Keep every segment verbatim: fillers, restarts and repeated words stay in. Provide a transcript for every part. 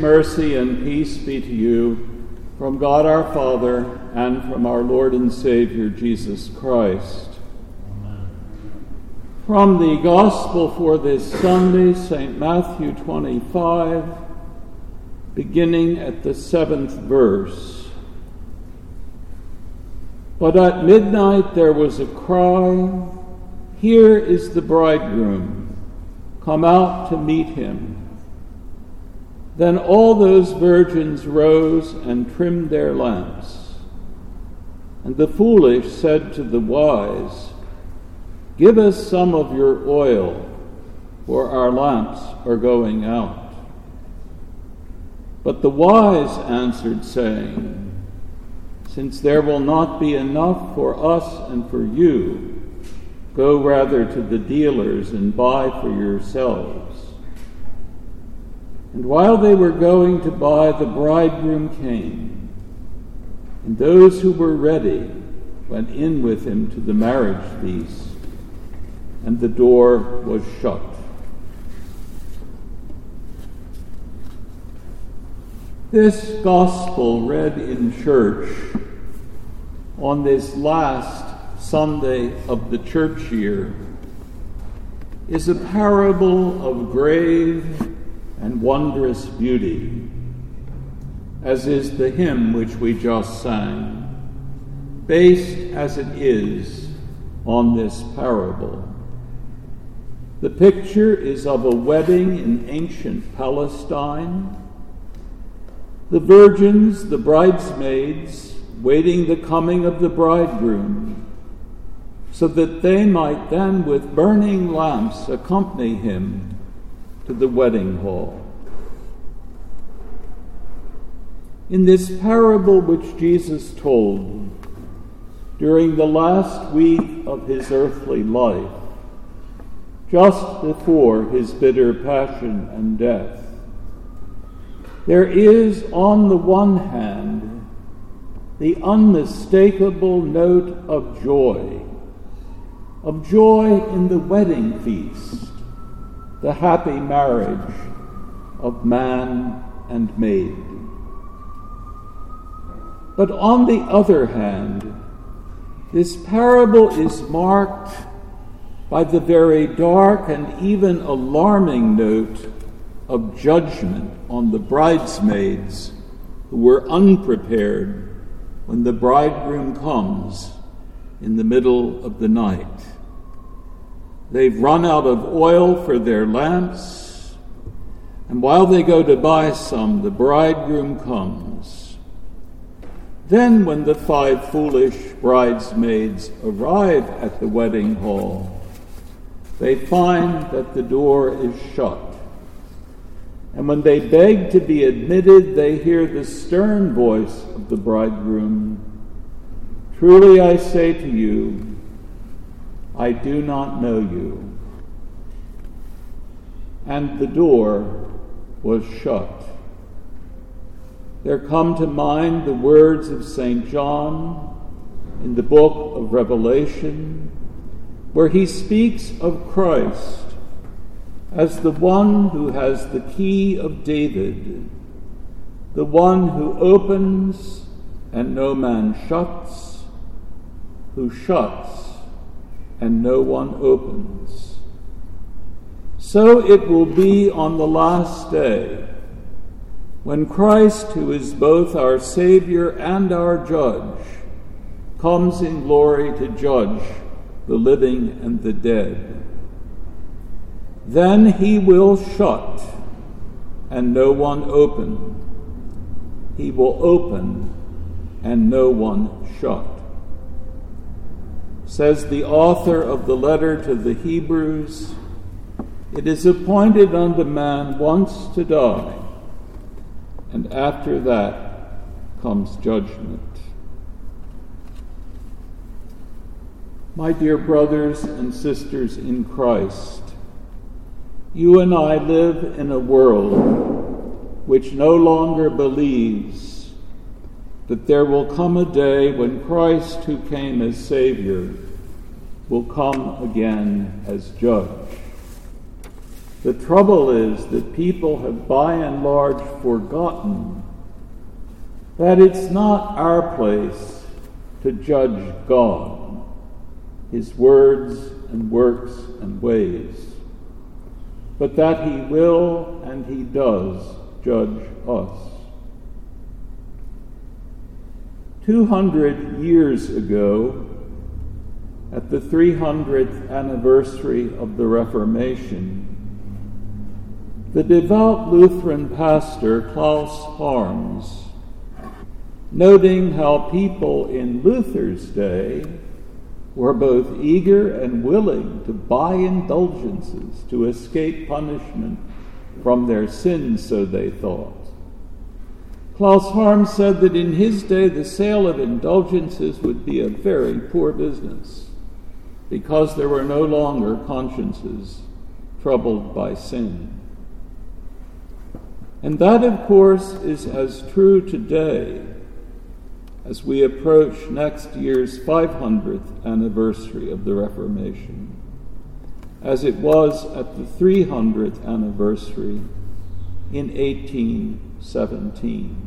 mercy, and peace be to you from God our Father and from our Lord and Savior Jesus Christ. Amen. From the Gospel for this Sunday, Saint Matthew twenty-five, beginning at the seventh verse. But at midnight there was a cry, "Here is the bridegroom, come out to meet him." Then all those virgins rose and trimmed their lamps. And the foolish said to the wise, "Give us some of your oil, for our lamps are going out." But the wise answered, saying, "Since there will not be enough for us and for you, go rather to the dealers and buy for yourselves." And while they were going to buy, the bridegroom came, and those who were ready went in with him to the marriage feast, and the door was shut. This gospel read in church on this last Sunday of the church year is a parable of grave and wondrous beauty, as is the hymn which we just sang, based as it is on this parable. The picture is of a wedding in ancient Palestine. The virgins, the bridesmaids, waiting the coming of the bridegroom, so that they might then with burning lamps accompany him to the wedding hall. In this parable which Jesus told during the last week of his earthly life, just before his bitter passion and death, there is on the one hand the unmistakable note of joy, of joy in the wedding feast, the happy marriage of man and maid. But on the other hand, this parable is marked by the very dark and even alarming note of judgment on the bridesmaids who were unprepared when the bridegroom comes in the middle of the night. They've run out of oil for their lamps, and while they go to buy some, the bridegroom comes. Then when the five foolish bridesmaids arrive at the wedding hall, they find that the door is shut. And when they beg to be admitted, they hear the stern voice of the bridegroom, "Truly I say to you, I do not know you." And the door was shut. There come to mind the words of Saint John in the book of Revelation, where he speaks of Christ as the one who has the key of David, the one who opens and no man shuts, who shuts and no one opens. So it will be on the last day, when Christ, who is both our Savior and our Judge, comes in glory to judge the living and the dead. Then he will shut and no one open. He will open and no one shut. Says the author of the letter to the Hebrews, "It is appointed unto man once to die, and after that comes judgment." My dear brothers and sisters in Christ, you and I live in a world which no longer believes that there will come a day when Christ, who came as Savior, will come again as Judge. The trouble is that people have by and large forgotten that it's not our place to judge God, his words and works and ways, but that he will and he does judge us. Two hundred years ago, at the three hundredth anniversary of the Reformation, the devout Lutheran pastor Klaus Harms, noting how people in Luther's day were both eager and willing to buy indulgences to escape punishment from their sins, so they thought. Klaus Harms said that in his day the sale of indulgences would be a very poor business because there were no longer consciences troubled by sin. And that, of course, is as true today as we approach next year's five hundredth anniversary of the Reformation, as it was at the three hundredth anniversary in eighteen seventeen.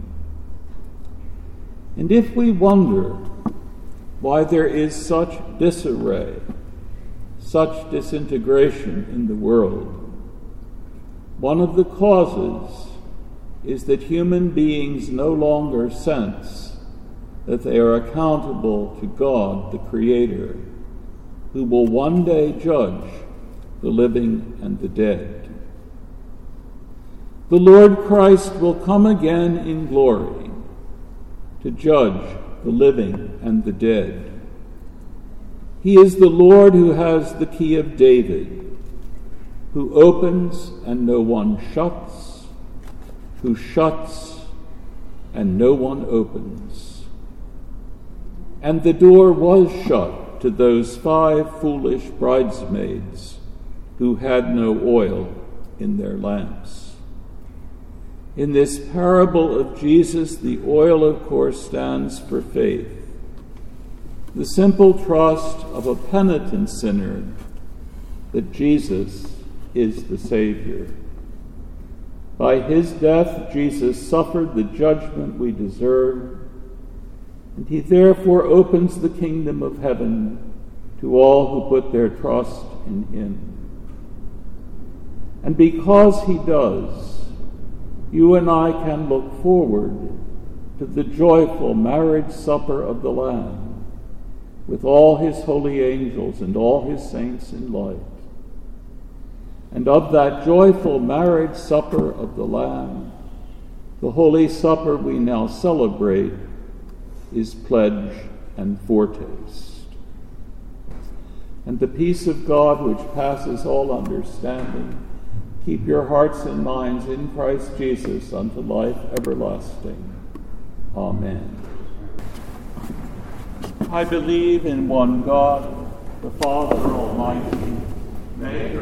And if we wonder why there is such disarray, such disintegration in the world, one of the causes is that human beings no longer sense that they are accountable to God, the Creator, who will one day judge the living and the dead. The Lord Christ will come again in glory to judge the living and the dead. He is the Lord who has the key of David, who opens and no one shuts, who shuts and no one opens. And the door was shut to those five foolish bridesmaids who had no oil in their lamps. In this parable of Jesus, the oil, of course, stands for faith, the simple trust of a penitent sinner that Jesus is the Savior. By his death, Jesus suffered the judgment we deserve, and he therefore opens the kingdom of heaven to all who put their trust in him. And because he does, you and I can look forward to the joyful marriage supper of the Lamb with all his holy angels and all his saints in light. And of that joyful marriage supper of the Lamb, the Holy Supper we now celebrate is pledge and foretaste. And the peace of God, which passes all understanding, keep your hearts and minds in Christ Jesus unto life everlasting. Amen. I believe in one God, the Father Almighty, maker